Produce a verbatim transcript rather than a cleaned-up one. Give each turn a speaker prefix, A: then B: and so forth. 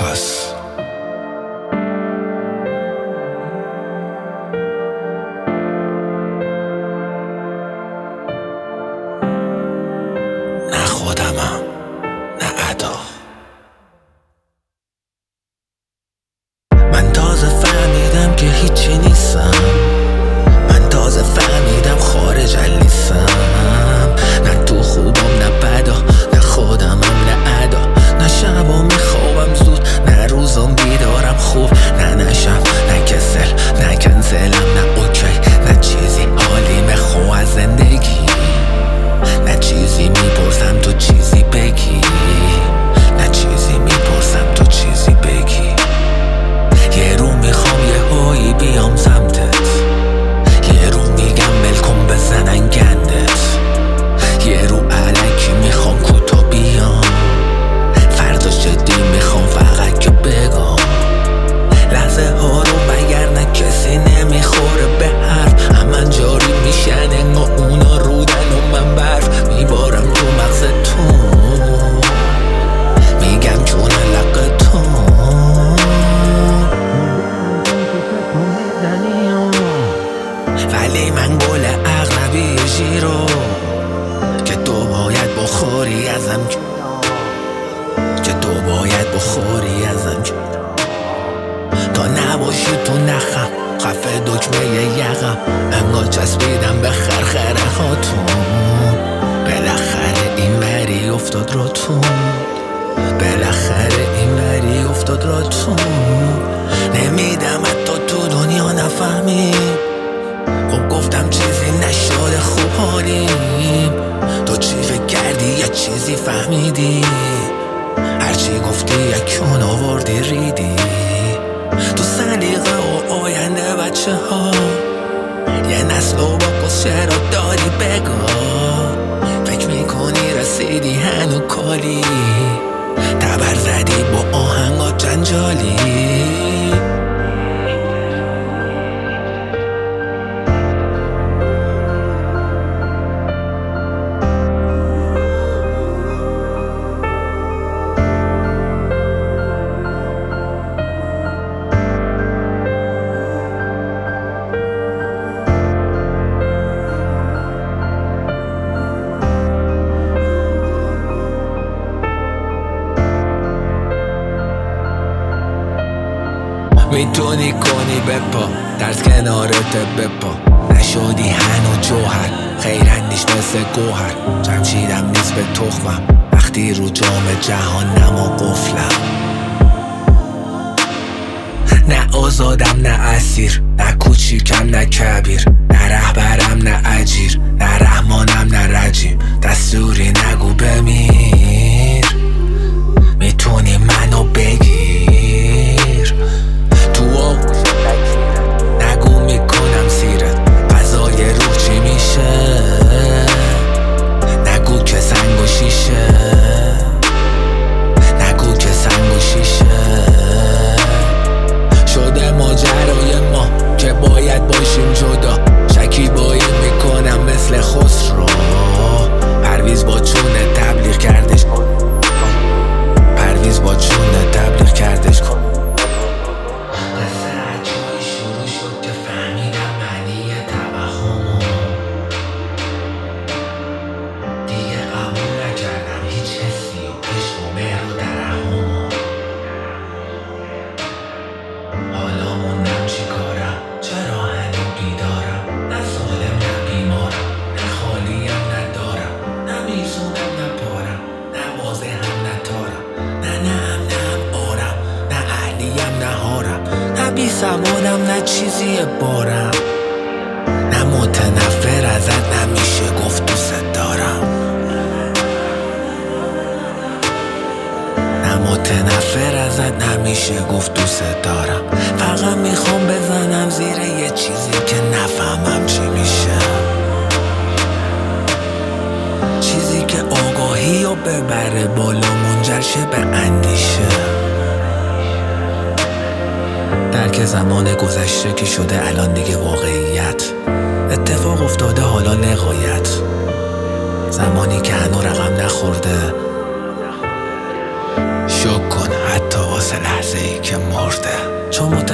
A: کاس. نه خودمم نه ادا. من تازه فهمیدم که هیچی نیستم. من تازه فهمیدم خارج نیستم. نه تو خوبم نه بدا، نه خودمم نه ادا. نه شبا میخوابم زود، نه روزم بیدارم خوب. نه نشم نه کسل نه کنسلم، نه اوکی نه چیزی حالی مخو از زندگی. نه چیزی میپرسم تو چیزی بگی، نه چیزی میپرسم تو چیزی بگی. یه رو میخوام یه هایی بیام سمتت، یه رو میگم ملکم بزنن گندت. یه رو علکی میخوام کوتا بیام، فردا جدی میخوام فقط که بگم. لحظه ها رو وگرنه کسی نمیخوره به حرف. همن جاری میشن انگا اونا رودن و من برف میبارم تو مغزتون، میگم چون لقتون. ولی من گل اغربی شیرو که تو باید بخوری ازم، که تو باید بخوری ازم. تا نباشی تو نخم خفه دکمه یقم، انگار چسبیدم به خرخره هاتون. بالاخره این وری افتاد راتون، بالاخره این وری افتاد راتون. نمیدم حتی تو دنیا نفهمی، خب گفتم چیزی نشده خوب حالیم. تو چی فکر کردی یه چیزی فهمیدی، هرچی گفتی یکون آوردی ریدی. تو سلیقه و آینده بچه ها یه نسل و با قصه را داری بگا. فکر میکنی رسیدی هنو کالی، تبر زدی با آهنگا جنجالی. میتونی کنی بپا درس کنارت بپا. نشدی هنو جوهر خیرندیش مثل گوهر. جمشیدم نیست به تخمم وقتی رو جام جهانم و قفلم. نه آزادم نه اسیر، نه کوچیکم نه کبیر. نه رهبرم نه اجیر، نه رحمانم نه رجیم. دستوری نگو بمیر، میتونی منو بگیر. تو آغوش نگو میکنم سیرت، غذای روح چی میشه. نگو که سنگ و شیشه، نگو که سنگ و شیشه. شده ماجرای ما که باید باشیم جدا. شکیبایی میکنم مثل خسرو، پرویز با چونه تبلیغ کردش کن. پرویز با چونه تبلیغ کردش کن. بی سوادم نه چیزی بارم، نه متنفر ازت نمیشه گفت دوست دارم. نه متنفر ازت نمیشه گفت دوست دارم. فقط میخوام بزنم زیر یه چیزی که نفهمم چی میشه. چیزی که آگاهی رو ببره بالا منجر شه به اندیشه. درک زمان گذشته که شده الان دیگه واقعیت. اتفاق افتاده حالا لغایت. زمانی که هنو رقم نخورده شک کن حتی واسه واسه لحظه ای که مرده. چون